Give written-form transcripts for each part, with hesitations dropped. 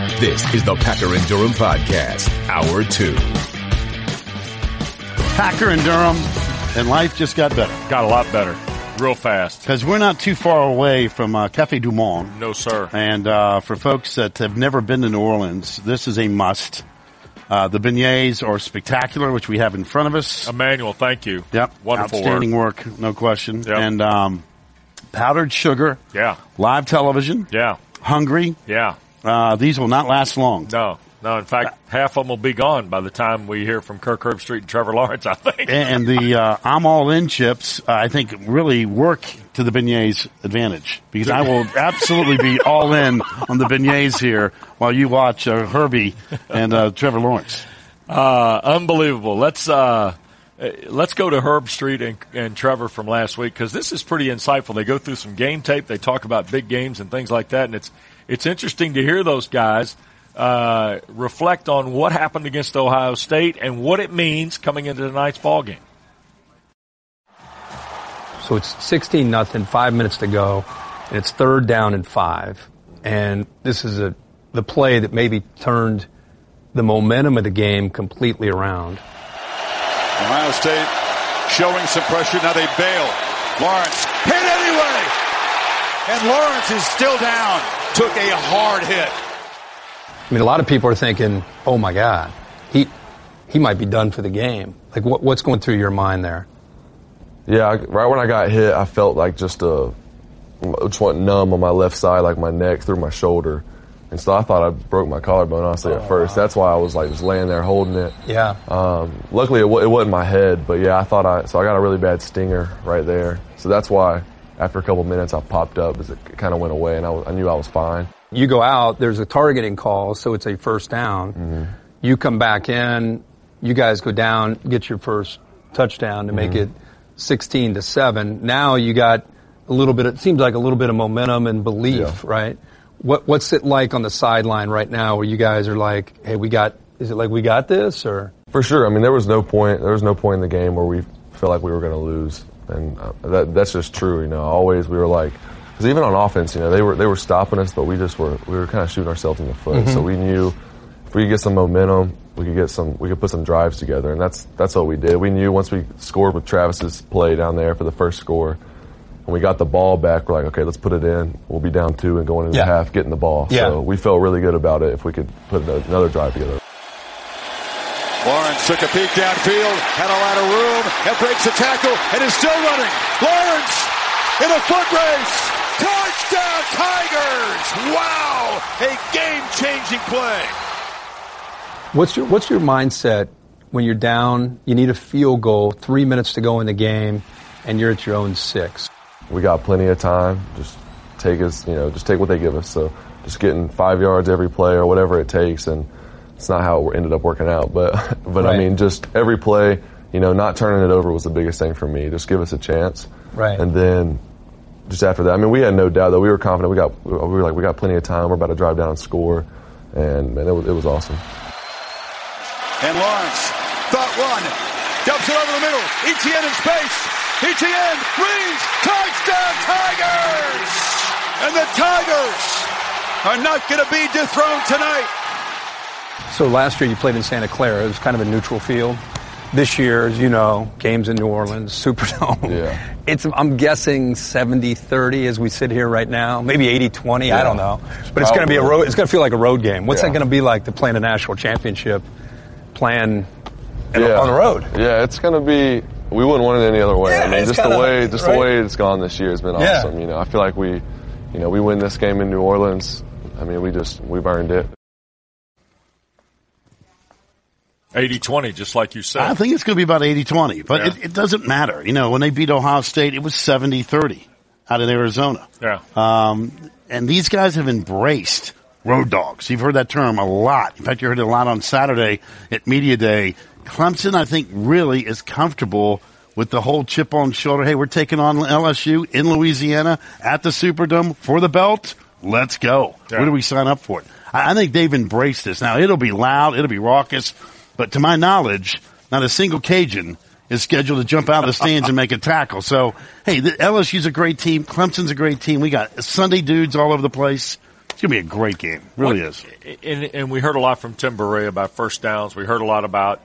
This is the Packer and Durham Podcast, Hour 2. Packer and Durham, and life just got better. Got a lot better. Real fast. Because we're not too far away from Cafe Du Monde. No, sir. And for folks that have never been to New Orleans, this is a must. The beignets are spectacular, which we have in front of us. Emmanuel, thank you. Yep. Wonderful Outstanding work, no question. Yep. And powdered sugar. Yeah. Live television. Yeah. Hungry. Yeah. These will not last long. No. In fact, half of them will be gone by the time we hear from Kirk Herbstreit and Trevor Lawrence, I think. And the I'm all in chips, I think, really work to the beignets' advantage. Because I will absolutely be all in on the beignets here while you watch Herbie and Trevor Lawrence. Unbelievable. Let's go to Herbstreit and Trevor from last week, because this is pretty insightful. They go through some game tape. They talk about big games and things like that. And it's interesting to hear those guys reflect on what happened against Ohio State and what it means coming into tonight's ball game. So it's 16-0, 5 minutes to go, and it's 3rd down and 5. And this is the play that maybe turned the momentum of the game completely around. Ohio State showing some pressure. Now they bail. Lawrence hit anyway. And Lawrence is still down. Took a hard hit. I mean, a lot of people are thinking, oh, my God, he might be done for the game. Like, what's going through your mind there? Yeah, right when I got hit, I felt like just went numb on my left side, like my neck, through my shoulder. And so I thought I broke my collarbone, honestly, at first. That's why I was like just laying there holding it. Yeah. Luckily, it wasn't my head, but yeah, I got a really bad stinger right there. So that's why after a couple minutes I popped up as it kind of went away, and I knew I was fine. You go out, there's a targeting call, so it's a first down. Mm-hmm. You come back in, you guys go down, get your first touchdown to make it 16-7. Now you got it seems like a little bit of momentum and belief, right? What's it like on the sideline right now where you guys are like, hey, is it like we got this, or? For sure. I mean, there was no point in the game where we felt like we were going to lose. And that's just true, Always we were like, because even on offense, they were stopping us, but we were kind of shooting ourselves in the foot. Mm-hmm. So we knew if we could get some momentum, we could put some drives together, and that's what we did. We knew once we scored with Travis's play down there for the first score, when we got the ball back, we're like, okay, let's put it in. We'll be down 2 and going into the half, getting the ball. Yeah. So we felt really good about it if we could put another drive together. Lawrence took a peek downfield, had a lot of room, and breaks the tackle, and is still running. Lawrence in a foot race. Touchdown Tigers! Wow! A game-changing play. What's your mindset when you're down, you need a field goal, 3 minutes to go in the game, and you're at your own 6? We got plenty of time. Just take what they give us. So just getting 5 yards every play or whatever it takes, and it's not how it ended up working out. But right. I mean, just every play, not turning it over was the biggest thing for me. Just give us a chance. Right. And then just after that, I mean, we had no doubt that we were confident. We got plenty of time. We're about to drive down and score, and man, it was awesome. And Lawrence, thought run, dumps it over the middle. Etienne in space. Etienne reads, touchdown Tigers! And the Tigers are not going to be dethroned tonight. So last year you played in Santa Clara. It was kind of a neutral field. This year, as you know, games in New Orleans, Superdome. Yeah. I'm guessing 70-30 as we sit here right now. Maybe 80-20, yeah. I don't know. But it's going to be it's going to feel like a road game. What's that going to be like to play in a national championship on the road? Yeah, it's going to be, we wouldn't want it any other way. Yeah, I mean, the way it's gone this year has been awesome. I feel like we win this game in New Orleans. I mean, we've earned it. 80-20, just like you said. I think it's going to be about 80-20, but it doesn't matter. When they beat Ohio State, it was 70-30 out in Arizona. Yeah. And these guys have embraced road dogs. You've heard that term a lot. In fact, you heard it a lot on Saturday at Media Day. Clemson, I think, really is comfortable with the whole chip on shoulder. Hey, we're taking on LSU in Louisiana at the Superdome for the belt. Let's go. Yeah. Where do we sign up for it? I think they've embraced this. Now, it'll be loud. It'll be raucous. But to my knowledge, not a single Cajun is scheduled to jump out of the stands and make a tackle. So, hey, LSU's a great team. Clemson's a great team. We got Sunday dudes all over the place. going to be a great game. Really is. And we heard a lot from Tim Beret about first downs. We heard a lot about,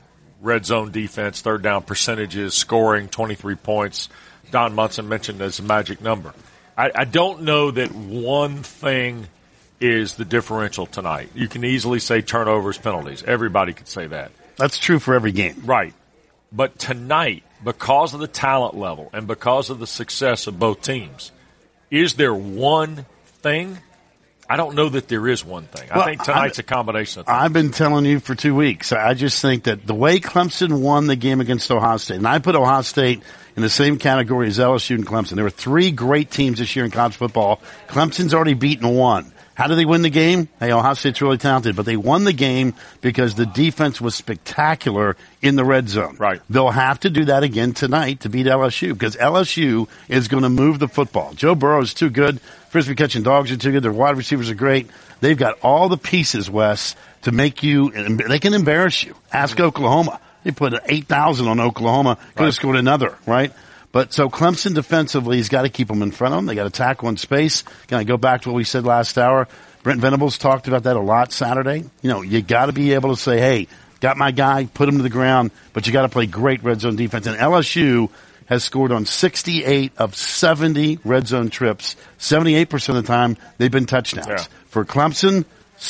red zone defense, third down percentages, scoring 23 points. Don Munson mentioned as a magic number. I don't know that one thing is the differential tonight. You can easily say turnovers, penalties. Everybody could say that. That's true for every game. Right. But tonight, because of the talent level and because of the success of both teams, is there one thing? I don't know that there is one thing. I think tonight's a combination of things. I've been telling you for 2 weeks. I just think that the way Clemson won the game against Ohio State, and I put Ohio State in the same category as LSU and Clemson. There were 3 great teams this year in college football. Clemson's already beaten one. How did they win the game? Hey, Ohio State's really talented, but they won the game because the defense was spectacular in the red zone. Right. They'll have to do that again tonight to beat LSU because LSU is going to move the football. Joe Burrow is too good. Frisbee catching dogs are too good. Their wide receivers are great. They've got all the pieces, Wes, to make you, they can embarrass you. Ask Oklahoma. They put 8,000 on Oklahoma. Could have scored another, right? But so Clemson defensively has got to keep them in front of them. They got to tackle in space. Can I go back to what we said last hour? Brent Venables talked about that a lot Saturday. You got to be able to say, hey, got my guy, put him to the ground, but you got to play great red zone defense. And LSU has scored on 68 of 70 red zone trips. 78% of the time, they've been touchdowns. Yeah. For Clemson,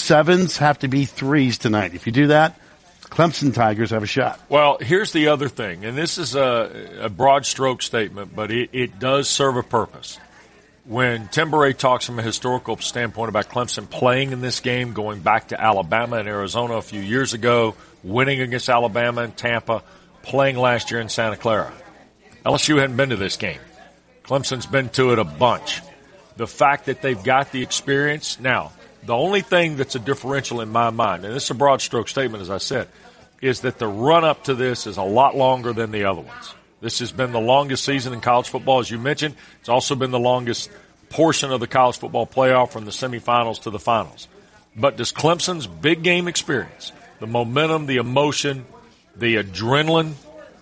7s have to be 3s tonight. If you do that, Clemson Tigers have a shot. Well, here's the other thing, and this is a broad stroke statement, but it does serve a purpose. When Tim Beret talks from a historical standpoint about Clemson playing in this game, going back to Alabama and Arizona a few years ago, winning against Alabama and Tampa, playing last year in Santa Clara. LSU hadn't been to this game. Clemson's been to it a bunch. The fact that they've got the experience. Now, the only thing that's a differential in my mind, and this is a broad stroke statement, as I said, is that the run-up to this is a lot longer than the other ones. This has been the longest season in college football, as you mentioned. It's also been the longest portion of the college football playoff from the semifinals to the finals. But does Clemson's big game experience, the momentum, the emotion, the adrenaline,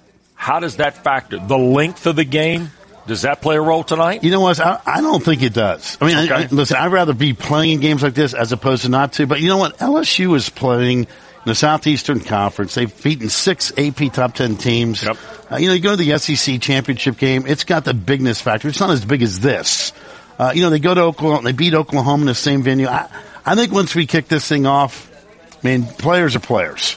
how does that factor? The length of the game, does that play a role tonight? You know what? I don't think it does. I mean, Okay. listen, I'd rather be playing games like this as opposed to not to. But you know what? LSU is playing in the Southeastern Conference. They've beaten 6 AP top 10 teams. Yep. You go to the SEC championship game. It's got the bigness factor. It's not as big as this. They go to Oklahoma. They beat Oklahoma in the same venue. I think once we kick this thing off, players are players.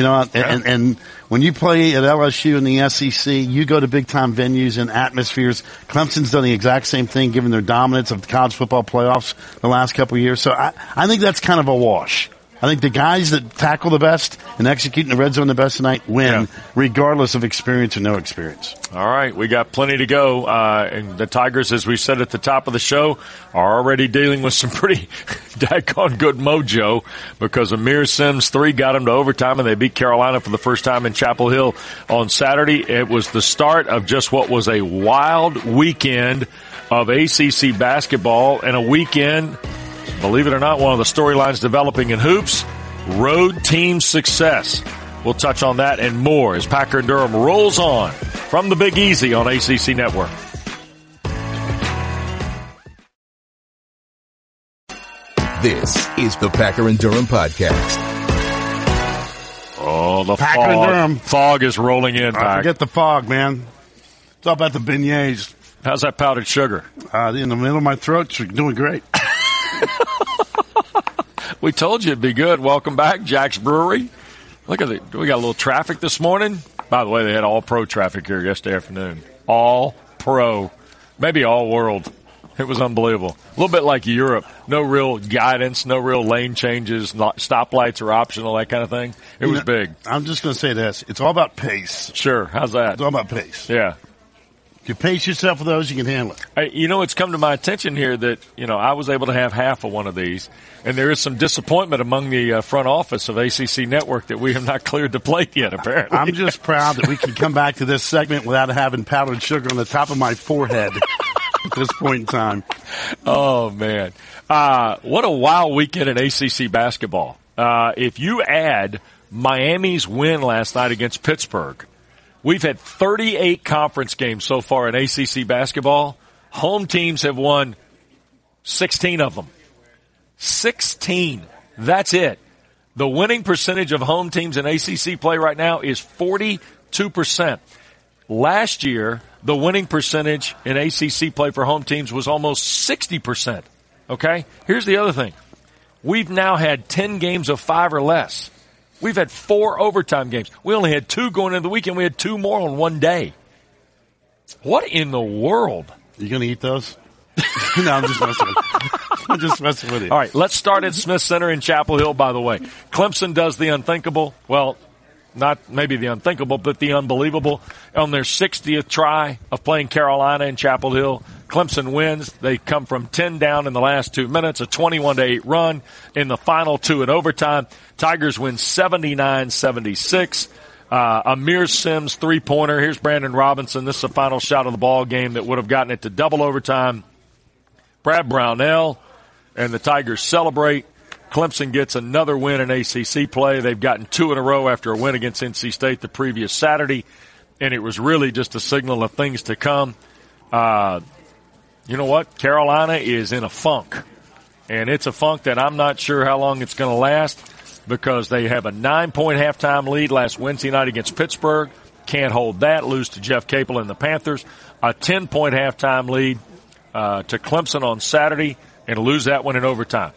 And when you play at LSU in the SEC, you go to big-time venues and atmospheres. Clemson's done the exact same thing, given their dominance of the college football playoffs the last couple of years. So I think that's kind of a wash. I think the guys that tackle the best and execute in the red zone the best tonight win, regardless of experience or no experience. All right, we got plenty to go. And the Tigers, as we said at the top of the show, are already dealing with some pretty daggone good mojo because Amir Sims 3 got them to overtime, and they beat Carolina for the first time in Chapel Hill on Saturday. It was the start of just what was a wild weekend of ACC basketball and a weekend, believe it or not, one of the storylines developing in hoops, road team success. We'll touch on that and more as Packer and Durham rolls on from the Big Easy on ACC Network. This is the Packer and Durham Podcast. Oh, the Packer and Durham. fog is rolling in, Pack. Forget the fog, man. It's all about the beignets. How's that powdered sugar? In the middle of my throat, you're doing great. We told you it'd be good. Welcome back, Jack's Brewery. Look at it. We got a little traffic this morning. By the way, they had all-pro traffic here yesterday afternoon. All-pro. Maybe all-world. It was unbelievable. A little bit like Europe. No real guidance, no real lane changes, stoplights are optional, that kind of thing. It was big. I'm just going to say this. It's all about pace. Sure. How's that? It's all about pace. Yeah. If you pace yourself with those, you can handle it. Hey, it's come to my attention here that, I was able to have half of one of these, and there is some disappointment among the front office of ACC Network that we have not cleared the plate yet, apparently. I'm just proud that we can come back to this segment without having powdered sugar on the top of my forehead at this point in time. Oh, man. What a wild weekend in ACC basketball. If you add Miami's win last night against Pittsburgh, we've had 38 conference games so far in ACC basketball. Home teams have won 16 of them. 16. That's it. The winning percentage of home teams in ACC play right now is 42%. Last year, the winning percentage in ACC play for home teams was almost 60%. Okay? Here's the other thing. We've now had 10 games of 5 or less. We've had 4 overtime games. We only had 2 going into the weekend. We had 2 more on one day. What in the world? You going to eat those? No, I'm just messing with you. I'm just messing with you. All right, let's start at Smith Center in Chapel Hill, by the way. Clemson does the unthinkable. Well, not maybe the unthinkable, but the unbelievable. On their 60th try of playing Carolina in Chapel Hill, Clemson wins. They come from 10 down in the last 2 minutes, a 21-8 run in the final 2 in overtime. Tigers win 79-76. Amir Sims three-pointer. Here's Brandon Robinson. This is the final shot of the ball game that would have gotten it to double overtime. Brad Brownell and the Tigers celebrate. Clemson gets another win in ACC play. They've gotten 2 in a row after a win against NC State the previous Saturday, and it was really just a signal of things to come. You know what? Carolina is in a funk, and it's a funk that I'm not sure how long it's going to last because they have a 9-point halftime lead last Wednesday night against Pittsburgh. Can't hold that. Lose to Jeff Capel and the Panthers. A 10-point halftime lead to Clemson on Saturday and lose that one in overtime.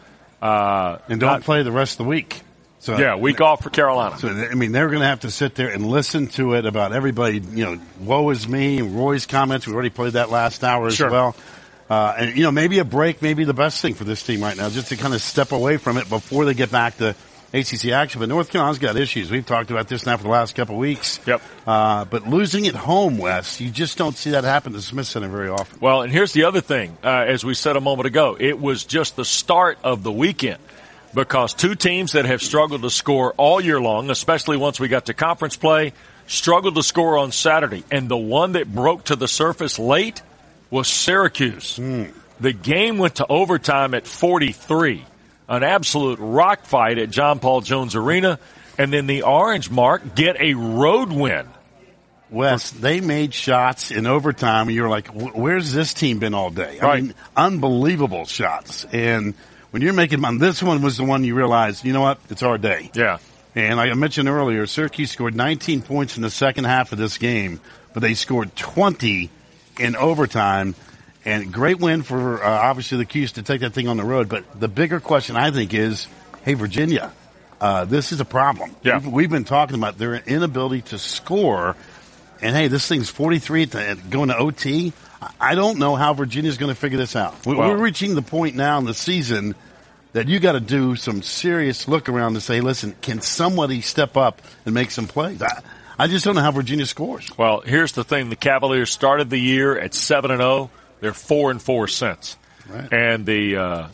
And don't play the rest of the week. So, yeah, week off for Carolina. So, I mean, they're going to have to sit there and listen to it about everybody, woe is me, Roy's comments. We already played that last hour as well. And, maybe a break may be the best thing for this team right now, just to kind of step away from it before they get back to ACC action. But North Carolina's got issues. We've talked about this now for the last couple of weeks. Yep. But losing at home, Wes, you just don't see that happen to Smith Center very often. Well, and here's the other thing. As we said a moment ago, it was just the start of the weekend because 2 teams that have struggled to score all year long, especially once we got to conference play, struggled to score on Saturday. And the one that broke to the surface late was Syracuse. The game went to overtime at 43. An absolute rock fight at John Paul Jones Arena. And then the Orange Mark get a road win. Wes, they made shots in overtime, and you were like, where's this team been all day? Right. I mean, unbelievable shots. And when you're making this one was the one you realized, you know what, it's our day. Yeah. And like I mentioned earlier, Syracuse scored 19 points in the second half of this game, but they scored 20 in overtime. And great win for, obviously, the Cuse to take that thing on the road. But the bigger question, I think, is, hey, Virginia, this is a problem. Yeah. We've been talking about their inability to score. And, hey, this thing's 43 going to OT. I don't know how Virginia's going to figure this out. We're reaching the point now in the season that you got to do some serious look around to say, listen, can somebody step up and make some plays? I just don't know how Virginia scores. Well, here's the thing. The Cavaliers started the year at 7-0. They're 4-4 since. Right. And the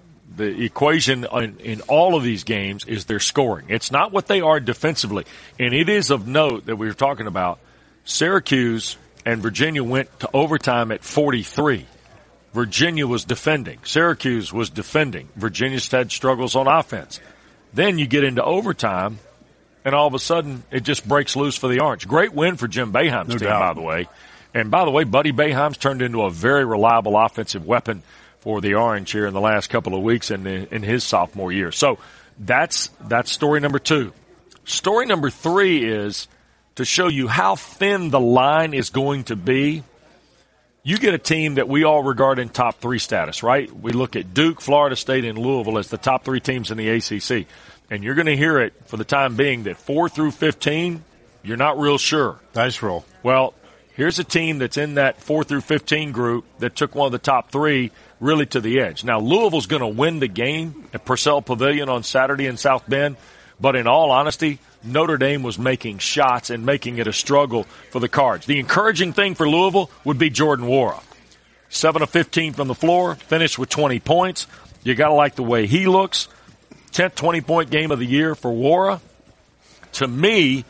equation in all of these games is their scoring. It's not what they are defensively. And it is of note that we were talking about Syracuse and Virginia went to overtime at 43. Virginia was defending. Syracuse was defending. Virginia's had struggles on offense. Then you get into overtime, and all of a sudden it just breaks loose for the Orange. Great win for Jim Boeheim's team, by the way. And by the way, Buddy Boeheim's turned into a very reliable offensive weapon for the Orange here in the last couple of weeks in his sophomore year. So that's story number 2. Story number 3 is to show you how thin the line is going to be. You get a team that we all regard in top 3 status, right? We look at Duke, Florida State, and Louisville as the top 3 teams in the ACC. And you're going to hear it for the time being that 4 through 15, you're not real sure. Dice roll. Well, here's a team that's in that 4 through 15 group that took one of the top 3 really to the edge. Now, Louisville's going to win the game at Purcell Pavilion on Saturday in South Bend, but in all honesty, Notre Dame was making shots and making it a struggle for the Cards. The encouraging thing for Louisville would be Jordan Nwora. 7 of 15 from the floor, finished with 20 points. You got to like the way he looks. 10th 20-point game of the year for Nwora. To me,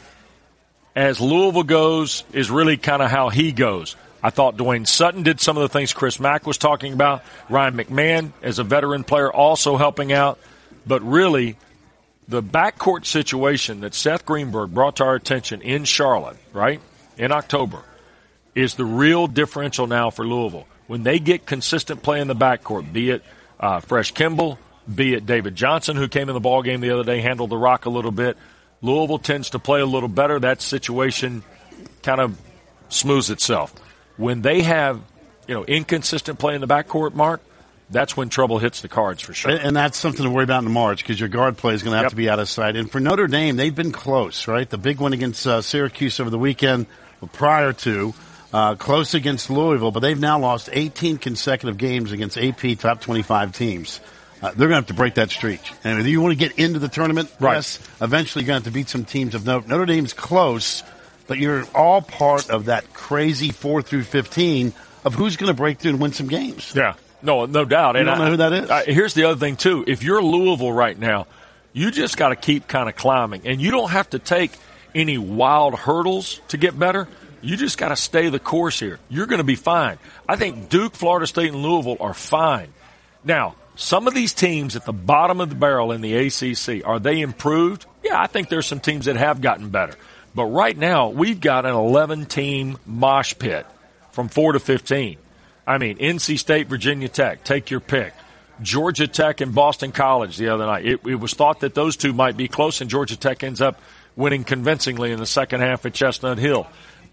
as Louisville goes, is really kind of how he goes. I thought Dwayne Sutton did some of the things Chris Mack was talking about. Ryan McMahon, as a veteran player, also helping out. But really, the backcourt situation that Seth Greenberg brought to our attention in Charlotte, right, in October, is the real differential now for Louisville. When they get consistent play in the backcourt, be it Fresh Kimball be it David Johnson, who came in the ballgame the other day, handled the rock a little bit. Louisville tends to play a little better. That situation kind of smooths itself. When they have, inconsistent play in the backcourt, Mark, that's when trouble hits the cards for sure. And that's something to worry about in March because your guard play is going to have to be out of sight. And for Notre Dame, they've been close, right? The big one against Syracuse over the weekend prior to, close against Louisville, but they've now lost 18 consecutive games against AP top 25 teams. They're going to have to break that streak. And if you want to get into the tournament, yes, eventually you're going to have to beat some teams of note. Notre Dame's close, but you're all part of that crazy 4 through 15 of who's going to break through and win some games. Yeah. No doubt. You don't know who that is. Here's the other thing, too. If you're Louisville right now, you just got to keep kind of climbing. And you don't have to take any wild hurdles to get better. You just got to stay the course here. You're going to be fine. I think Duke, Florida State, and Louisville are fine. Now, some of these teams at the bottom of the barrel in the ACC, are they improved? Yeah, I think there's some teams that have gotten better. But right now, we've got an 11-team mosh pit from 4 to 15. I mean, NC State, Virginia Tech, take your pick. Georgia Tech and Boston College the other night. It was thought that those two might be close, and Georgia Tech ends up winning convincingly in the second half at Chestnut Hill.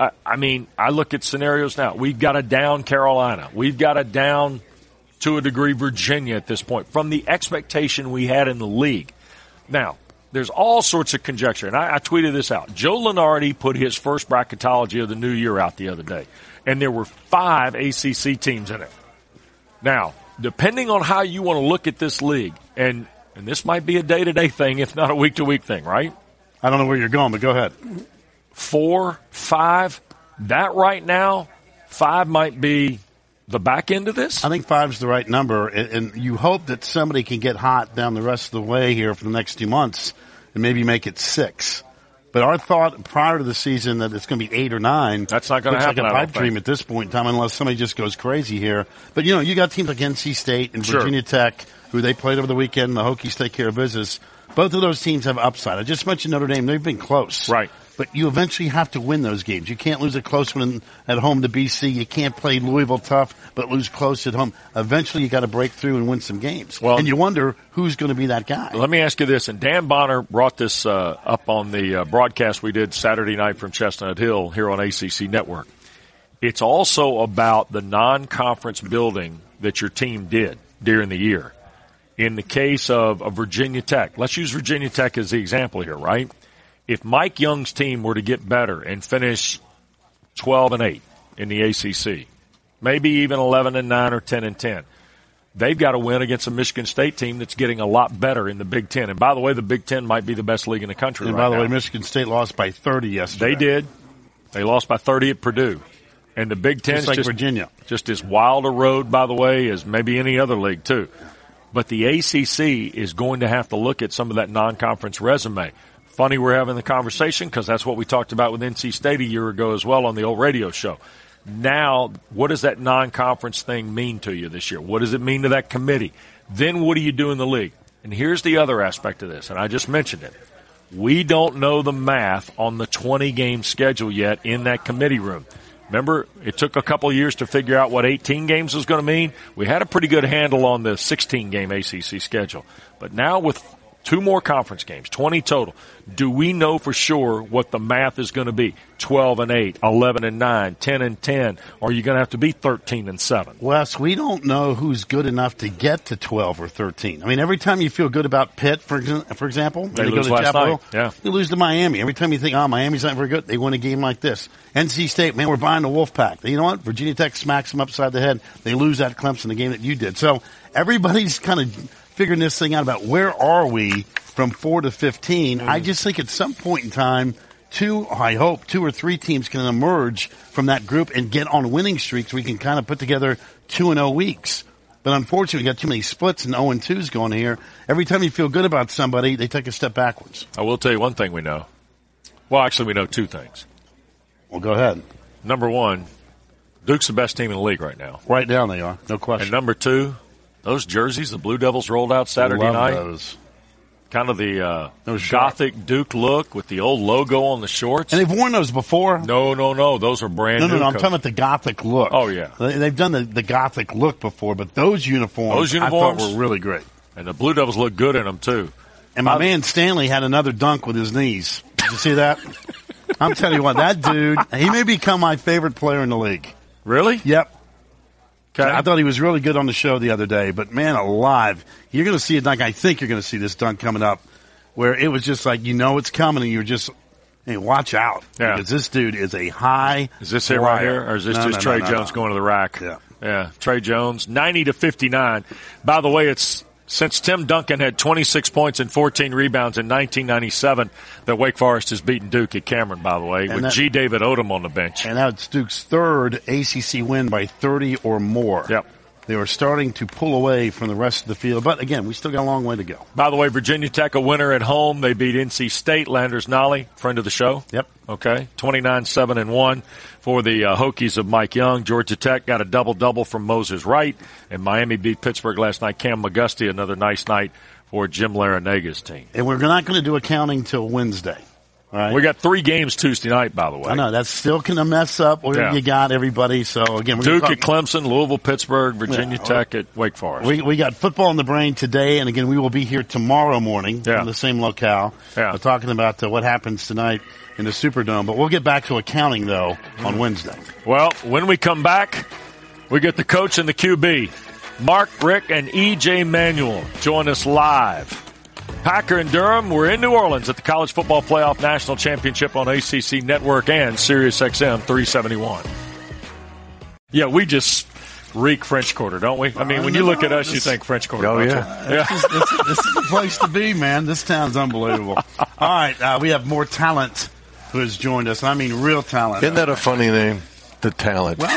I look at scenarios now. We've got a down Carolina. We've got a down, to a degree, Virginia at this point from the expectation we had in the league. Now, there's all sorts of conjecture, and I tweeted this out. Joe Lunardi put his first bracketology of the new year out the other day, and there were 5 ACC teams in it. Now, depending on how you want to look at this league, and this might be a day-to-day thing, if not a week-to-week thing, right? I don't know where you're going, but go ahead. 4, 5, that right now, 5 might be the back end of this? I think 5 is the right number, and you hope that somebody can get hot down the rest of the way here for the next 2 months and maybe make it 6. But our thought prior to the season that it's going to be 8 or 9. That's not going to happen. Like a pipe dream at this point in time unless somebody just goes crazy here. But, you got teams like NC State and Virginia Tech, who they played over the weekend, and the Hokies take care of business. Both of those teams have upside. I just mentioned Notre Dame. They've been close. Right. But you eventually have to win those games. You can't lose a close one at home to BC. You can't play Louisville tough but lose close at home. Eventually you got to break through and win some games. Well, and you wonder who's going to be that guy. Let me ask you this, and Dan Bonner brought this up on the broadcast we did Saturday night from Chestnut Hill here on ACC Network. It's also about the non-conference building that your team did during the year. In the case of Virginia Tech, let's use Virginia Tech as the example here, right? If Mike Young's team were to get better and finish 12-8 in the ACC, maybe even 11-9 or 10-10, they've got to win against a Michigan State team that's getting a lot better in the Big Ten. And by the way, the Big Ten might be the best league in the country right now. And by the way, Michigan State lost by 30 yesterday. They did. They lost by 30 at Purdue. And the Big Ten is like Virginia. Just as wild a road, by the way, as maybe any other league, too. But the ACC is going to have to look at some of that non-conference resume. Funny we're having the conversation because that's what we talked about with NC State a year ago as well on the old radio show. Now, what does that non-conference thing mean to you this year? What does it mean to that committee? Then what do you do in the league? And here's the other aspect of this, and I just mentioned it. We don't know the math on the 20-game schedule yet in that committee room. Remember, it took a couple of years to figure out what 18 games was going to mean. We had a pretty good handle on the 16-game ACC schedule. But now with 2 more conference games, 20 total, do we know for sure what the math is going to be? 12-8, 11-9, 10-10, or are you going to have to be 13-7? Wes, we don't know who's good enough to get to 12 or 13. I mean, every time you feel good about Pitt, for example, they lose go to Chapel Hill, you lose to Miami. Every time you think, Miami's not very good, they win a game like this. NC State, man, we're buying the Wolfpack. You know what? Virginia Tech smacks them upside the head. They lose at Clemson, the game that you did. So everybody's kind of figuring this thing out about where are we from 4 to 15. I just think at some point in time, 2 or 3 teams can emerge from that group and get on winning streaks. We can kind of put together 2-0 weeks. But unfortunately, we got too many splits and 0-2s going here. Every time you feel good about somebody, they take a step backwards. I will tell you one thing we know. Well, actually, we know 2 things. Well, go ahead. Number 1, Duke's the best team in the league right now. Right now they are, no question. And number 2, those jerseys the Blue Devils rolled out Saturday night. Those. Kind of the Gothic Duke look with the old logo on the shorts. And they've worn those before? No. Those are brand new. No. I'm talking about the Gothic look. Oh, yeah. They've done the Gothic look before, but those uniforms I thought were really great. And the Blue Devils look good in them, too. And my man Stanley had another dunk with his knees. Did you see that? I'm telling you what, that dude, he may become my favorite player in the league. Really? Yep. Okay. I thought he was really good on the show the other day, but man alive, you're going to see a dunk. I think you're going to see this dunk coming up where it was just like, it's coming and you're just, hey, watch out. Yeah. Because this dude is a high Is this it right here, or is this just Trey Jones going to the rack? Yeah. Trey Jones, 90-59. By the way, since Tim Duncan had 26 points and 14 rebounds in 1997, that Wake Forest has beaten Duke at Cameron, by the way, with G. David Odom on the bench. And that's Duke's third ACC win by 30 or more. Yep. They were starting to pull away from the rest of the field. But, again, we still got a long way to go. By the way, Virginia Tech, a winner at home. They beat NC State. Landers Nolly, friend of the show. Yep. Okay. 29-7-1 for the Hokies of Mike Young. Georgia Tech got a double-double from Moses Wright. And Miami beat Pittsburgh last night. Cam McGusty, another nice night for Jim Laranaga's team. And we're not going to do accounting till Wednesday. Right. We got 3 games Tuesday night, by the way. I know. That's still going to mess up where you got everybody. So, again, we're Duke at Clemson, Louisville, Pittsburgh, Virginia Tech at Wake Forest. We got football in the brain today, and, again, we will be here tomorrow morning in the same locale. Yeah. We're talking about what happens tonight in the Superdome. But we'll get back to accounting, though, on Wednesday. Well, when we come back, we get the coach and the QB. Mark, Rick, and E.J. Manuel join us live. Packer and Durham, we're in New Orleans at the College Football Playoff National Championship on ACC Network and SiriusXM 371. Yeah, we just reek French Quarter, don't we? I mean, when you look at us, you think French Quarter. Oh, yeah. This is the place to be, man. This town's unbelievable. All right, we have more talent who has joined us. I mean, real talent. Isn't that a funny name? The Talent. Well,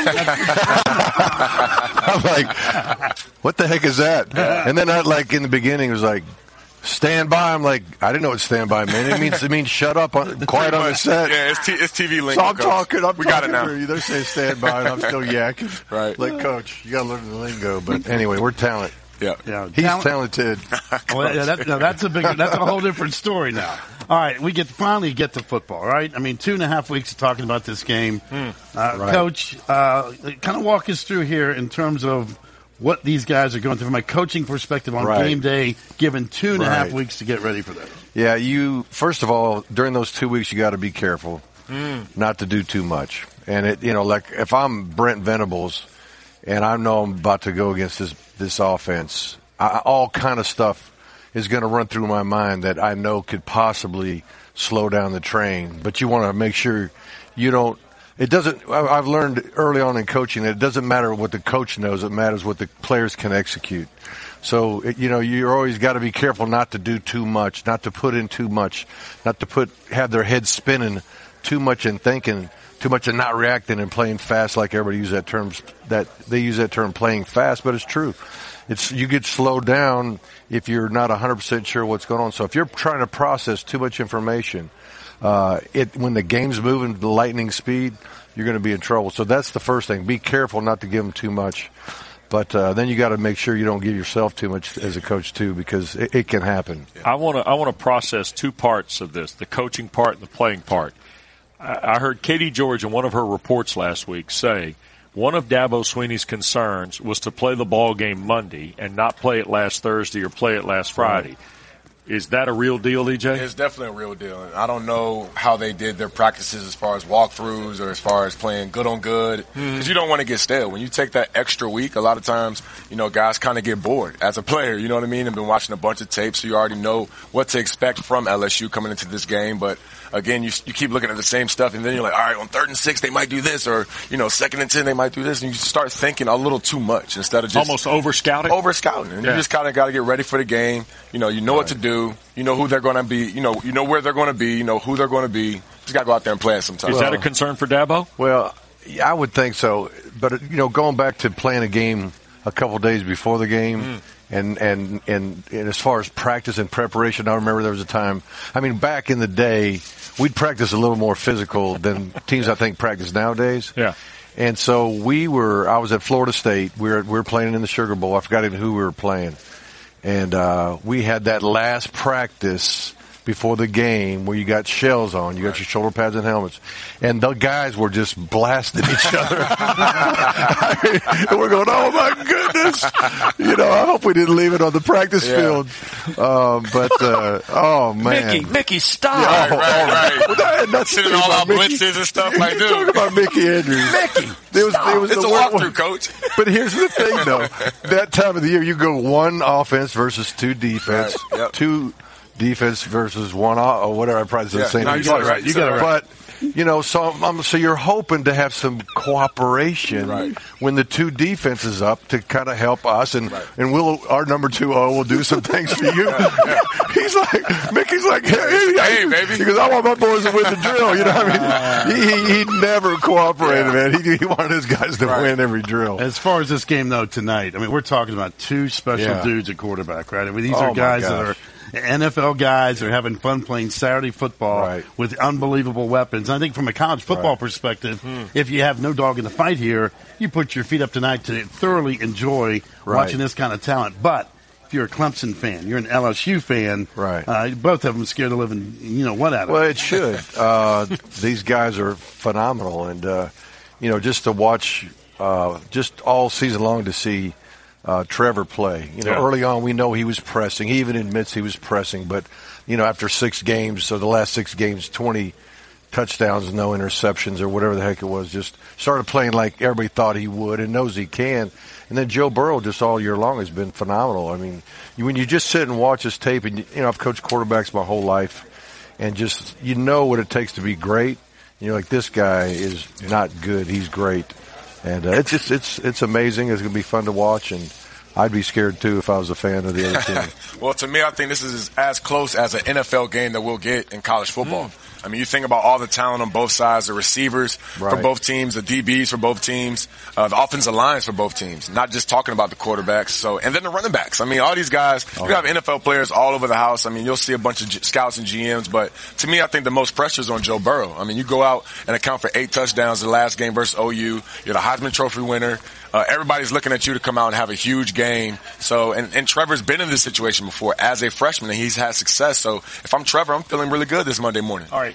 I'm like, what the heck is that? Yeah. And then in the beginning, it was like, stand by. I'm like, I didn't know what stand by meant. It means shut up, quiet on the set. Yeah, it's TV lingo. So I'm talking. We got it now. They're saying stand by, and I'm still yakking. Right. Like, Coach, you got to learn the lingo. But anyway, we're Talent. Yeah. He's talented. Well, that's a whole different story now. All right, we finally get to football, right? I mean, 2.5 weeks of talking about this game. Right. Coach, kind of walk us through here in terms of what these guys are going through from a coaching perspective on game day, given 2.5 weeks to get ready for this. Yeah, first of all, during those 2 weeks, you got to be careful not to do too much. And like if I'm Brent Venables and I know I'm about to go against this offense, all kind of stuff is going to run through my mind that I know could possibly slow down the train. But you want to make sure you don't. It doesn't. I've learned early on in coaching that it doesn't matter what the coach knows. It matters what the players can execute. So you're always got to be careful not to do too much, not to put in too much, not to have their heads spinning too much and thinking too much and not reacting and playing fast like everybody uses they use that term playing fast, but it's true. You get slowed down if you're not 100% sure what's going on. So if you're trying to process too much information, when the game's moving the lightning speed, you're going to be in trouble. So that's the first thing. Be careful not to give them too much. But then you got to make sure you don't give yourself too much as a coach too, because it can happen. I want to process 2 parts of this: the coaching part and the playing part. I heard Katie George in one of her reports last week say one of Dabo Swinney's concerns was to play the ball game Monday and not play it last Thursday or play it last Friday. Right. Is that a real deal, EJ? It's definitely a real deal. And I don't know how they did their practices as far as walkthroughs or as far as playing good on good, because you don't want to get stale. When you take that extra week, a lot of times, guys kind of get bored as a player, you know what I mean? And been watching a bunch of tapes, so you already know what to expect from LSU coming into this game. But again, you keep looking at the same stuff, and then you're like, all right, on 3rd and 6, they might do this, or 2nd and 10, they might do this, and you start thinking a little too much instead of just almost over-scouting. And you just kind of got to get ready for the game. You know what to do. You know who they're going to be. You know where they're going to be. You know who they're going to be. Just got to go out there and play it sometimes. Is that a concern for Dabo? Well, I would think so. But going back to playing a game a couple days before the game, and as far as practice and preparation, I remember there was a time. I mean, back in the day, we'd practice a little more physical than teams I think practice nowadays. Yeah. And so I was at Florida State. We were playing in the Sugar Bowl. I forgot even who we were playing. And we had that last practice before the game where you got shells on, you got your shoulder pads and helmets, and the guys were just blasting each other. And we're going, oh my goodness! I hope we didn't leave it on the practice field. Oh man, Mickey, stop! Yeah, right. Well, that had nothing Sitting to do all about our Mickey. blitzes and stuff like that. Talk about Mickey Andrews. Mickey, it's a walkthrough, coach. But here's the thing, though. That time of the year, you go one offense versus two defense, Right, yep. two defense versus one or whatever. I probably said the same thing. You got it right. You got it right. But so you're hoping to have some cooperation when the two defenses up to kind of help us, and our number 2-0 will do some things for you. Mickey's like, hey, baby. Because I want my boys to win the drill. You know what I mean? He never cooperated, man. He wanted his guys to win every drill. As far as this game, though, tonight, I mean, we're talking about two special dudes at quarterback, right? I mean, these are guys that are NFL guys are having fun playing Saturday football with unbelievable weapons. I think from a college football perspective, if you have no dog in the fight here, you put your feet up tonight to thoroughly enjoy watching this kind of talent. But if you're a Clemson fan, you're an LSU fan, both of them scared to live in, what out of it. Well, it should. These guys are phenomenal. And, just to watch just all season long to see Trevor play. Early on we know he was pressing. He even admits he was pressing. But, after 6 games, so the last 6 games, 20 touchdowns, no interceptions or whatever the heck it was, just started playing like everybody thought he would and knows he can. And then Joe Burrow just all year long has been phenomenal. I mean, when you just sit and watch his tape, and, I've coached quarterbacks my whole life, and just, what it takes to be great. Like, this guy is not good. He's great. And it's amazing. It's going to be fun to watch, and I'd be scared too if I was a fan of the other team. Well, to me, I think this is as close as an NFL game that we'll get in college football. I mean, you think about all the talent on both sides, the receivers for both teams, the DBs for both teams, the offensive lines for both teams, not just talking about the quarterbacks. And then the running backs. I mean, all these guys, you have NFL players all over the house. I mean, you'll see a bunch of scouts and GMs, but to me, I think the most pressure is on Joe Burrow. I mean, you go out and account for 8 touchdowns the last game versus OU. You're the Heisman Trophy winner. Everybody's looking at you to come out and have a huge game. So, and Trevor's been in this situation before as a freshman, and he's had success. So, if I'm Trevor, I'm feeling really good this Monday morning. All right.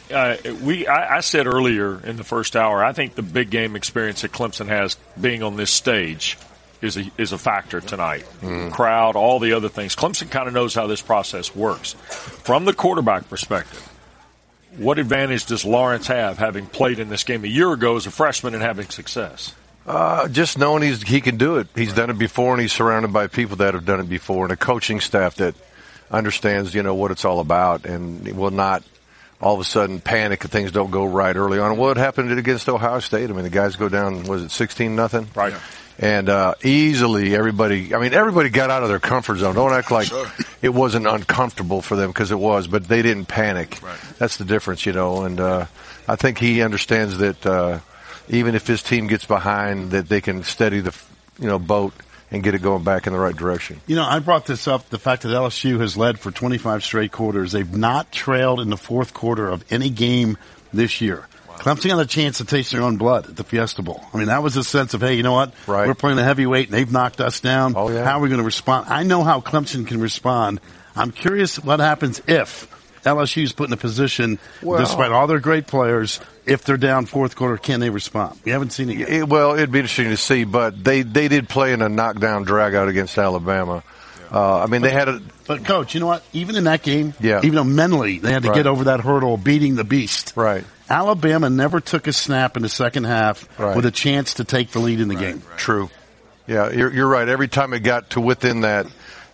I said earlier in the first hour, I think the big game experience that Clemson has being on this stage is a factor tonight. Crowd, all the other things. Clemson kind of knows how this process works. From the quarterback perspective, what advantage does Lawrence have having played in this game a year ago as a freshman and having success? Just knowing he can do it. He's done it before, and he's surrounded by people that have done it before, and a coaching staff that understands, what it's all about, and will not all of a sudden panic if things don't go right early on. What happened against Ohio State? I mean, the guys go down, was it 16-0? Right. And easily everybody got out of their comfort zone. Don't act like it wasn't uncomfortable for them, because it was, but they didn't panic. Right. That's the difference, and I think he understands that even if his team gets behind, that they can steady the boat and get it going back in the right direction. I brought this up, the fact that LSU has led for 25 straight quarters. They've not trailed in the fourth quarter of any game this year. Wow. Clemson got a chance to taste their own blood at the Fiesta Bowl. I mean, that was a sense of, hey, you know what? Right. We're playing a heavyweight, and they've knocked us down. Oh, yeah. How are we going to respond? I know how Clemson can respond. I'm curious what happens if LSU's put in a position, despite all their great players, if they're down fourth quarter, can they respond? We haven't seen it yet. It'd be interesting to see, but they did play in a knockdown drag-out against Alabama. I mean, they had a... But, Coach, you know what? Even in that game, Yeah. even though mentally they had to get over that hurdle of beating the beast, Right. Alabama never took a snap in the second half Right. with a chance to take the lead in the game. True. Yeah, you're right. Every time it got to within that,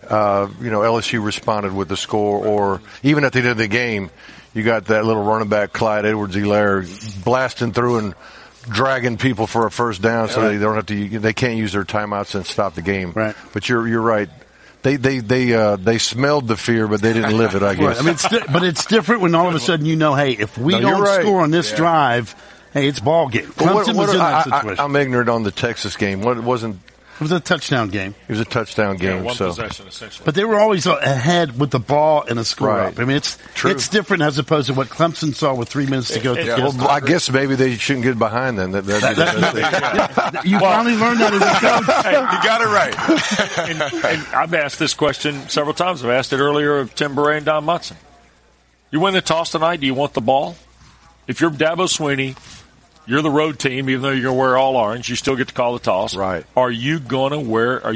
LSU responded with the score, or even at the end of the game, you got that little running back, Clyde Edwards-Helaire, blasting through and dragging people for a first down, so they don't have to. They can't use their timeouts and stop the game. Right. But you're right. They smelled the fear, but they didn't live it, I guess. Right. I mean, but it's different when all of a sudden hey, if we don't score on this drive, hey, it's ball game. Clemson was in that situation. I'm ignorant on the Texas game. What wasn't. It was a touchdown game. It was a touchdown game. One so. possession, essentially. But they were always ahead with the ball and a score Right. up. I mean, it's True. it's different as opposed to what Clemson saw with 3 minutes to go. Well, I guess maybe they shouldn't get behind then. That'd be the best thing. You finally learned that as a coach. Hey, you got it right. and I've asked this question several times. I've asked it earlier of Tim Beret and Don Munson. You win the toss tonight, do you want the ball? If you're Dabo Swinney, you're the road team, even though you're going to wear all orange, you still get to call the toss. Right. Are you going to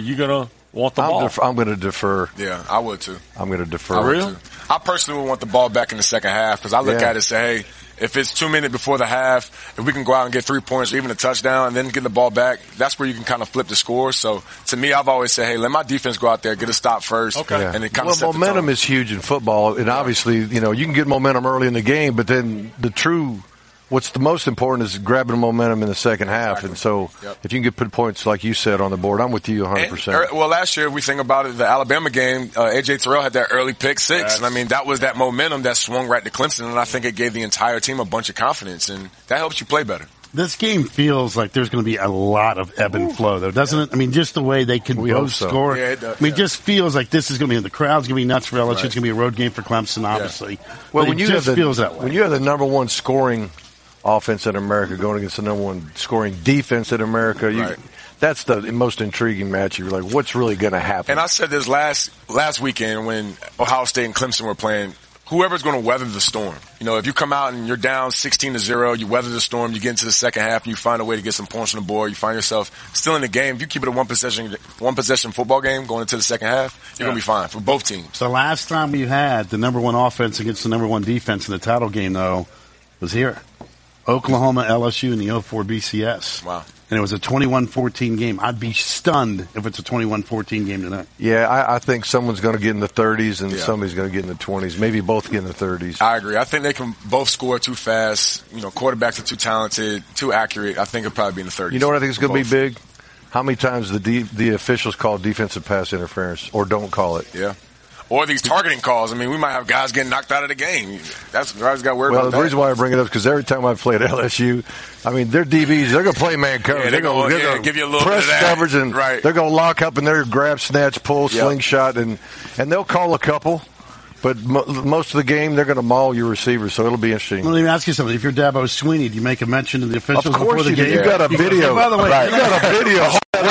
want the ball? I'm going to defer. Yeah, I would too. I'm going to defer. Oh, really? I personally would want the ball back in the second half because I look at it and say, hey, if it's 2 minutes before the half, if we can go out and get 3 points or even a touchdown and then get the ball back, that's where you can kind of flip the score. So to me, I've always said, hey, let my defense go out there, get a stop first, and then kind of set the momentum tone. is huge in football, and obviously, you can get momentum early in the game, but then what's the most important is grabbing momentum in the second half. Exactly. And so if you can put points, like you said, on the board, I'm with you 100%. Well, last year, if we think about it, the Alabama game, A.J. Terrell had that early pick six. And, that was that momentum that swung right to Clemson, and I think it gave the entire team a bunch of confidence, and that helps you play better. This game feels like there's going to be a lot of ebb and flow, though, doesn't it? Just the way they can both score. Yeah, it does, it just feels like this is going to be – the crowd's going to be nuts for LSU. It's going to be a road game for Clemson, obviously. Yeah. Well, when feels that way. When you have the number one scoring offense in America going against the number one scoring defense in America, that's the most intriguing match. You're like, what's really going to happen? And I said this last weekend when Ohio State and Clemson were playing, whoever's going to weather the storm. If you come out and you're down 16-0, you weather the storm, you get into the second half, and you find a way to get some points on the board, you find yourself still in the game. If you keep it a one possession football game going into the second half, you're going to be fine for both teams. The last time we had the number one offense against the number one defense in the title game, though, was here. Oklahoma, LSU in the 04 BCS. Wow. And it was a 21-14 game. I'd be stunned if it's a 21-14 game tonight. Yeah, I think someone's going to get in the 30s and somebody's going to get in the 20s. Maybe both get in the 30s. I agree. I think they can both score too fast. Quarterbacks are too talented, too accurate. I think it'll probably be in the 30s. You know what I think is going to be big? How many times the officials call defensive pass interference or don't call it? Yeah. Or these targeting calls. We might have guys getting knocked out of the game. That's what I just got worried about. Well, the reason why I bring it up is because every time I've played LSU, their DBs, they're going to play man coverage. Yeah, they're going to give you a little press bit of that. coverage, and they're going to lock up and they're grab, snatch, pull, slingshot, and they'll call a couple. But most of the game, they're going to maul your receivers, so it'll be interesting. Let me ask you something. If you're Dabo Swinney, do you make a mention to the officials before the game? You've got a video. By the way, you got a video.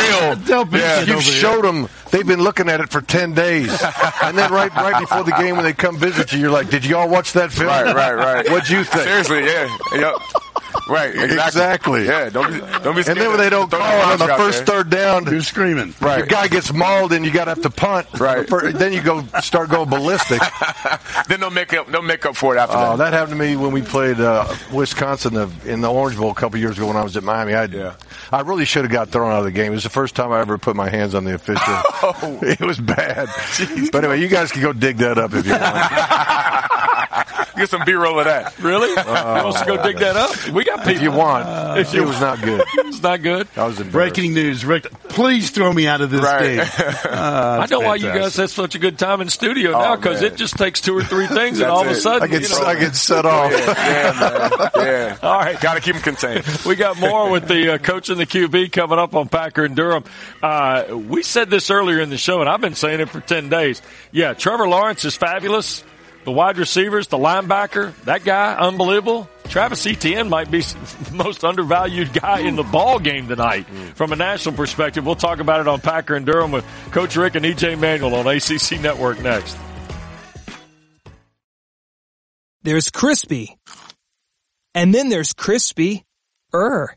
You've showed them. They've been looking at it for 10 days. And then right before the game when they come visit you, you're like, did y'all watch that film? Right. What'd you think? Seriously, yeah. Yep. Right, exactly. Yeah, don't be scared. And then when they don't call it on the first third down, you're screaming. Right. Your guy gets mauled and you got to have to punt. Right. Then you start going ballistic. Then they'll make up for it after that. That happened to me when we played Wisconsin in the Orange Bowl a couple years ago when I was at Miami. I really should have got thrown out of the game. It was the first time I ever put my hands on the official. It was bad. Jeez. But anyway, you guys can go dig that up if you want. Get some B-roll of that. Really? You want us to go dig that up? We got people. If you want. It was not good. It's not good. I was embarrassed. Breaking news, Rick. Please throw me out of this game. I know why you guys have such a good time in studio now, because it just takes 2 or 3 things, and all of a sudden I get set off. Yeah, man. Yeah. All right. Got to keep them contained. We got more with the coach and the QB coming up on Packer and Durham. We said this earlier in the show, and I've been saying it for 10 days. Yeah, Trevor Lawrence is fabulous. The wide receivers, the linebacker, that guy, unbelievable. Travis Etienne might be the most undervalued guy in the ball game tonight from a national perspective. We'll talk about it on Packer and Durham with Coach Rick and EJ Manuel on ACC Network next. There's crispy. And then there's crispy-er.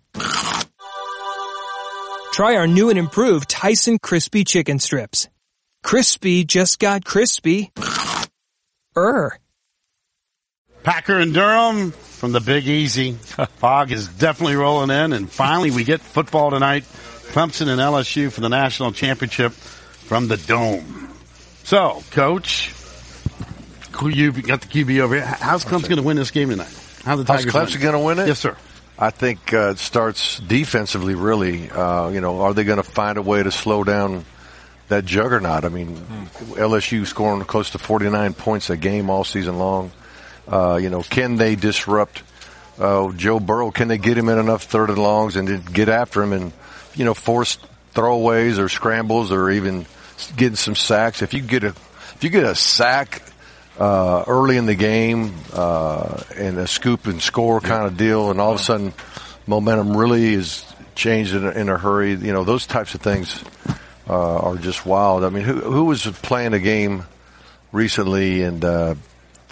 Try our new and improved Tyson Crispy Chicken Strips. Crispy just got crispy. Packer and Durham from the Big Easy. Fog is definitely rolling in, and finally we get football tonight. Clemson and LSU for the national championship from the Dome. So, Coach, you got the QB over here. How's Clemson going to win this game tonight? How's Clemson going to win it? Yes, sir. I think it starts defensively, really. Are they going to find a way to slow down that juggernaut? LSU scoring close to 49 points a game all season long. Can they disrupt Joe Burrow? Can they get him in enough third and longs and get after him and, force throwaways or scrambles or even getting some sacks? If you get a sack early in the game and a scoop and score kind of deal, and all of a sudden momentum really is changed in a hurry, those types of things are just wild. Who was playing a game recently and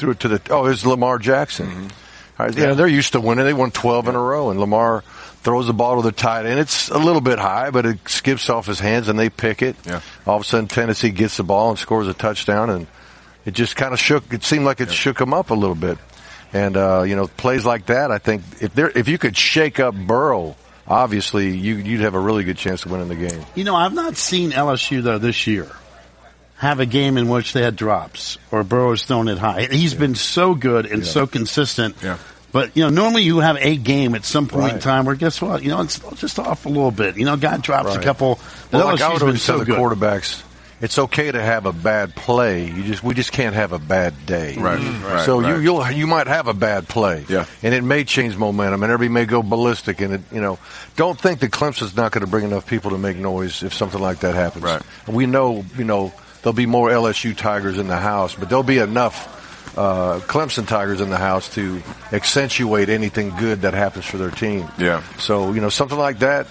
threw it to the – oh, it's Lamar Jackson. Mm-hmm. All right, they're used to winning. They won 12 in a row, and Lamar throws the ball to the tight end. It's a little bit high, but it skips off his hands, and they pick it. Yeah. All of a sudden, Tennessee gets the ball and scores a touchdown, and it just kind of shook – it seemed like it shook them up a little bit. And, plays like that, I think, if you could shake up Burrow, obviously you'd have a really good chance of winning the game. I've not seen LSU, though, this year have a game in which they had drops or Burrow has thrown it high. He's been so good and so consistent. Yeah. But, normally you have a game at some point in time where, guess what? It's just off a little bit. Guy drops a couple. Well, like I LSU's would been always tell so the good. quarterbacks, it's okay to have a bad play. We just can't have a bad day. Right. So you might have a bad play. Yeah. And it may change momentum, and everybody may go ballistic. And don't think that Clemson's not going to bring enough people to make noise if something like that happens. Right. We know, there'll be more LSU Tigers in the house, but there'll be enough Clemson Tigers in the house to accentuate anything good that happens for their team. Yeah. So, something like that.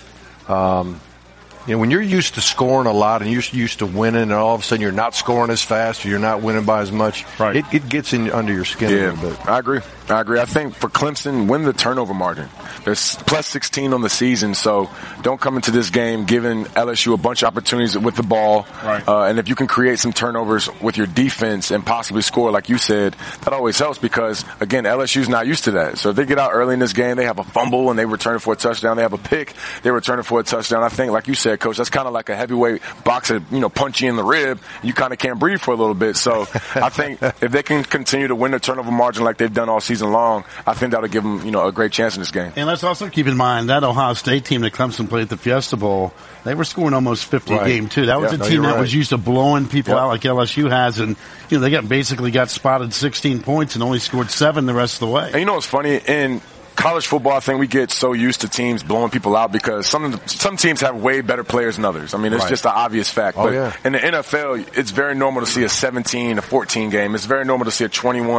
When you're used to scoring a lot and you're used to winning, and all of a sudden you're not scoring as fast or you're not winning by as much, it gets under your skin a little bit. I agree. I think for Clemson, win the turnover margin. There's plus 16 on the season, so don't come into this game giving LSU a bunch of opportunities with the ball. Right. And if you can create some turnovers with your defense and possibly score, like you said, that always helps because, again, LSU's not used to that. So if they get out early in this game, they have a fumble and they return it for a touchdown. They have a pick, they return it for a touchdown. I think, like you said, Coach, that's kind of like a heavyweight boxer, punch you in the rib. You kind of can't breathe for a little bit. So I think if they can continue to win the turnover margin like they've done all season long, I think that'll give them, a great chance in this game. And let's also keep in mind that Ohio State team that Clemson played at the Fiesta Bowl, they were scoring almost 50 a game too. That was a team that was used to blowing people out like LSU has, and they basically got spotted 16 points and only scored 7 the rest of the way. And what's funny? In college football, I think we get so used to teams blowing people out because some teams have way better players than others. I mean, it's just an obvious fact. But in the NFL, it's very normal to see a 17-14 game. It's very normal to see a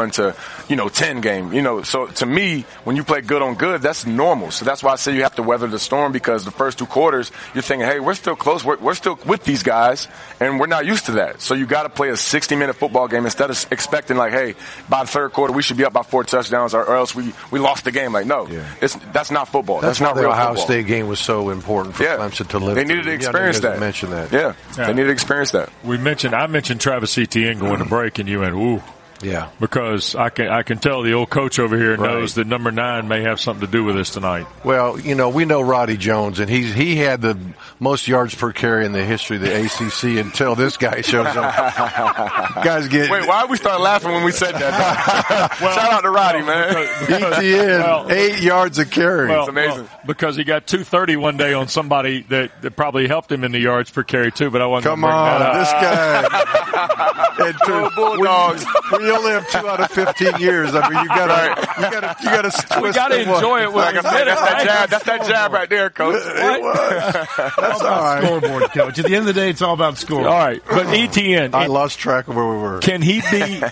21-10 game. So to me, when you play good on good, that's normal. So that's why I say you have to weather the storm because the first 2 quarters, you're thinking, hey, we're still close. We're still with these guys, and we're not used to that. So you got to play a 60-minute football game instead of expecting like, hey, by the third quarter, we should be up by 4 touchdowns or else we lost the game. Like, no, that's not football. That's not why real the Ohio football. State game was so important for Clemson to live. They needed to experience that. Mention that. Yeah, they needed to experience that. I mentioned Travis Etienne going to break, and you went, ooh. Yeah. Because I can tell the old coach over here knows that number 9 may have something to do with this tonight. Well, we know Roddy Jones, and he had the most yards per carry in the history of the ACC until this guy shows up. Wait, why we start laughing when we said that? Shout out to Roddy, man. Etienne, 8 yards a carry. It's amazing. Because he got 230 one day on somebody that probably helped him in the yards per carry too, but I wasn't Come going to bring on, that up. this guy. And Bulldogs. We only have 2 out of 15 years. I mean, you gotta. We gotta enjoy it. Like I said, that's that jab right there, Coach. It was. That's all right. Scoreboard, Coach. At the end of the day, it's all about scoring. All right, but Etienne, I lost track of where we were. Can he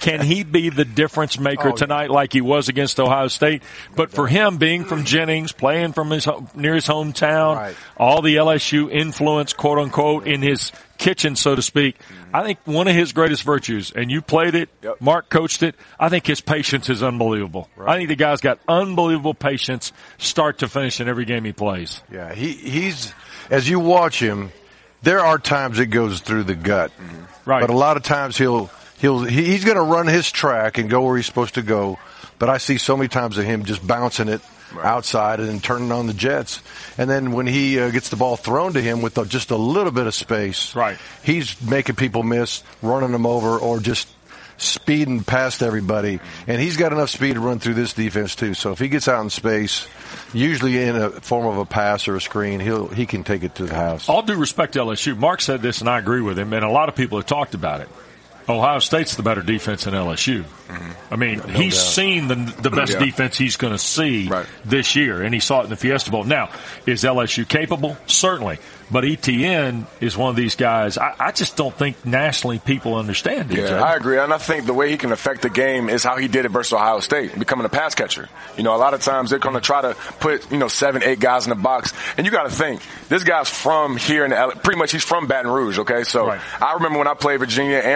be the difference maker tonight, like he was against Ohio State? But for him, being from Jennings, playing from near his hometown, all the LSU influence, quote unquote, in his kitchen, so to speak. I think one of his greatest virtues, and you played it, Mark coached it, I think his patience is unbelievable. I think the guy's got unbelievable patience start to finish in every game he plays. Yeah, he's, as you watch him, there are times it goes through the gut. Right. But a lot of times he's going to run his track and go where he's supposed to go. But I see so many times of him just bouncing it outside and then turning on the jets. And then when he gets the ball thrown to him with just a little bit of space, he's making people miss, running them over, or just speeding past everybody. And he's got enough speed to run through this defense too. So if he gets out in space, usually in a form of a pass or a screen, he can take it to the house. All due respect to LSU, Mark said this and I agree with him, and a lot of people have talked about it. Ohio State's the better defense than LSU. I mean, he's seen the best defense he's going to see this year, and he saw it in the Fiesta Bowl. Now, is LSU capable? Certainly. But Etienne is one of these guys, I just don't think nationally people understand it. Yeah, I agree. And I think the way he can affect the game is how he did it versus Ohio State, becoming a pass catcher. A lot of times they're going to try to put, 7, 8 guys in the box. And you got to think, this guy's from here in pretty much he's from Baton Rouge, okay? So I remember when I played Virginia and Virginia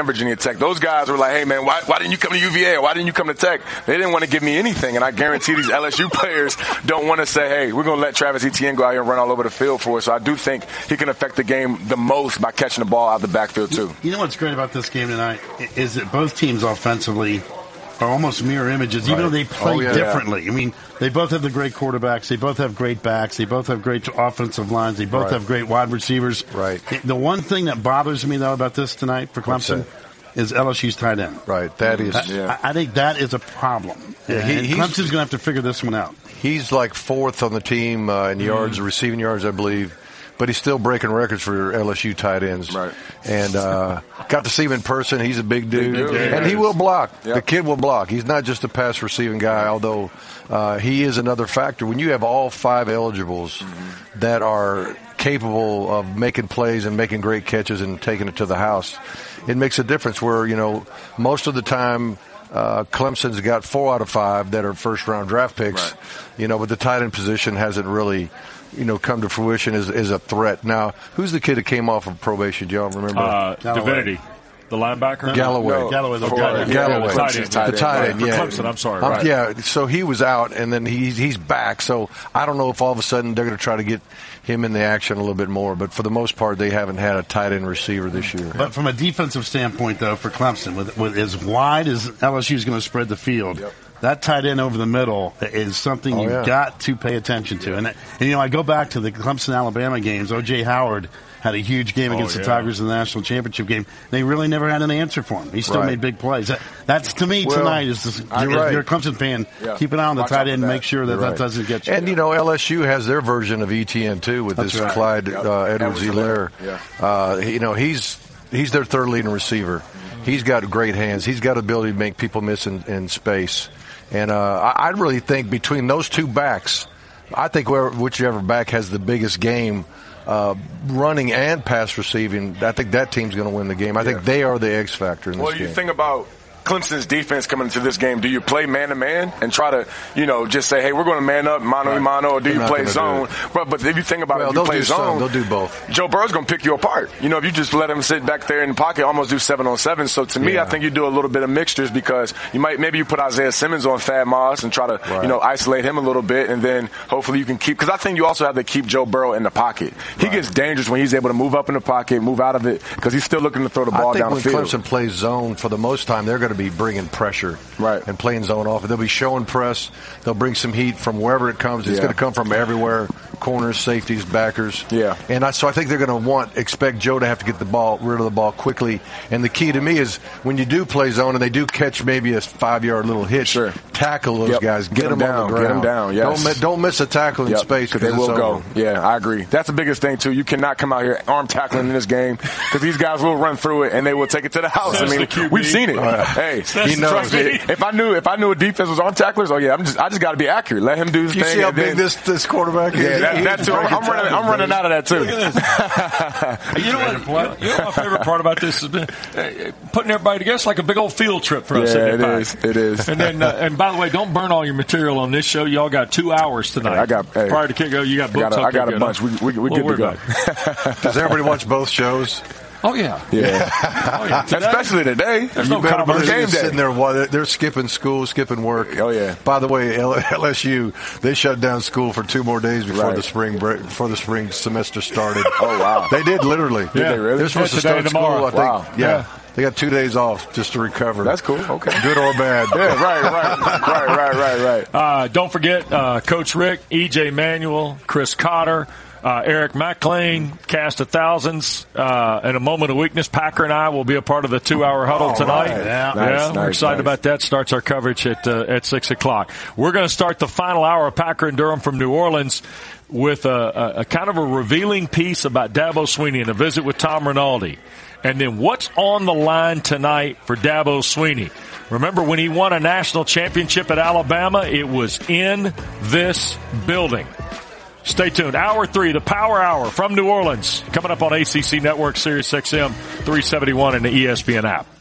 Tech. Those guys were like, hey, man, why didn't you come to UVA? Why didn't you come to Tech? They didn't want to give me anything. And I guarantee these LSU players don't want to say, hey, we're going to let Travis Etienne go out here and run all over the field for us. So I do think he can affect the game the most by catching the ball out of the backfield, too. You know what's great about this game tonight is that both teams offensively are almost mirror images, even though they play differently. I mean, they both have the great quarterbacks. They both have great backs. They both have great offensive lines. They both have great wide receivers. Right. The one thing that bothers me, though, about this tonight for Clemson is LSU's tight end. Right. That is. I think that is a problem. Yeah, Clemson's going to have to figure this one out. He's like fourth on the team in yards, receiving yards, I believe. But he's still breaking records for LSU tight ends. Right. And got to see him in person. He's a big dude. And he will block. Yep. The kid will block. He's not just a pass receiving guy, although he is another factor. When you have all 5 eligibles that are capable of making plays and making great catches and taking it to the house, it makes a difference where, most of the time Clemson's got 4 out of 5 that are first-round draft picks, but the tight end position hasn't really come to fruition as a threat. Now, who's the kid that came off of probation? Do y'all remember? Divinity, the linebacker. Galloway. Galloway. The tight end. Yeah. Clemson, I'm sorry. Right. Yeah, so he was out, and then he's back. So I don't know if all of a sudden they're going to try to get him in the action a little bit more. But for the most part, they haven't had a tight end receiver this year. But from a defensive standpoint, though, for Clemson, with as wide as LSU is going to spread the field, that tight end over the middle is something you've got to pay attention to. And I go back to the Clemson-Alabama games. O.J. Howard had a huge game against the Tigers in the national championship game. They really never had an answer for him. He still made big plays. That's to me, tonight, is you're a Clemson fan, keep an eye on the tight end and make sure that doesn't get you. And, LSU has their version of ETN, too, with this Clyde Edwards-Helaire. He's their third leading receiver. He's got great hands. He's got ability to make people miss in space. And I really think between those two backs, I think whichever back has the biggest game, running and pass receiving, I think that team's going to win the game. I think they are the X factor in this game. Well, you think about Clemson's defense coming into this game. Do you play man-to-man and try to, just say, hey, we're going to man up, mano-a-mano, or do you play zone? But if you think about it, if you play zone, they'll do both. Joe Burrow's going to pick you apart. If you just let him sit back there in the pocket, almost do 7-on-7. So to me, I think you do a little bit of mixtures because maybe you put Isaiah Simmons on Thad Moss and try to, isolate him a little bit, and then hopefully you can because I think you also have to keep Joe Burrow in the pocket. He gets dangerous when he's able to move up in the pocket, move out of it, because he's still looking to throw the ball down the field. I think when Clemson plays zone, for the most time, they're going to be bringing pressure and playing zone off. They'll be showing press. They'll bring some heat from wherever it comes. It's going to come from everywhere. Corners, safeties, backers. Yeah. And so I think they're going to expect Joe to have to get rid of the ball quickly. And the key to me is when you do play zone and they do catch maybe a 5-yard little hitch, tackle those guys. Get them down. On the ground. Get them down, yes. Don't miss a tackle in space because they will go. Yeah, I agree. That's the biggest thing, too. You cannot come out here arm tackling in this game because these guys will run through it and they will take it to the house. We've seen it. Hey, trust me. If I knew a defense was arm tacklers, I just got to be accurate. Let him do his thing. You see how big this quarterback is? Yeah, that too. I'm running out of that too. You know what? My favorite part about this has been putting everybody together. It's like a big old field trip for us. Yeah, it is. And then, and by the way, don't burn all your material on this show. Y'all got 2 hours tonight. Prior to kick-off, you got books. I got a bunch. We good to go. Does everybody watch both shows? Oh yeah. Oh yeah. Especially today. There's no competition. Game day. Sitting there while they're skipping school, skipping work. Oh yeah. By the way, LSU, they shut down school for 2 more days before the spring break, before the spring semester started. Oh wow. They did literally. Did they really? They're supposed to start school, I think. Wow. Yeah. They got 2 days off just to recover. That's cool. Okay. Good or bad. Yeah, right. Don't forget, Coach Rick, E.J. Manuel, Chris Cotter, Eric McLean, Cast of Thousands, and A Moment of Weakness. Packer and I will be a part of the 2-hour huddle tonight. Right. Yeah. We're excited about that. Starts our coverage at 6 o'clock. We're going to start the final hour of Packer and Durham from New Orleans with a kind of a revealing piece about Dabo Swinney and a visit with Tom Rinaldi. And then what's on the line tonight for Dabo Swinney? Remember when he won a national championship at Alabama? It was in this building. Stay tuned. Hour 3, the Power Hour from New Orleans, coming up on ACC Network, Sirius XM 371 and the ESPN app.